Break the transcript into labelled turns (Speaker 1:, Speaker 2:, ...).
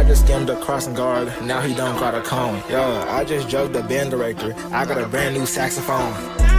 Speaker 1: just skimmed a crossing guard, now he don't got a cone. Yo, I just drugged the band director, I got a brand new saxophone.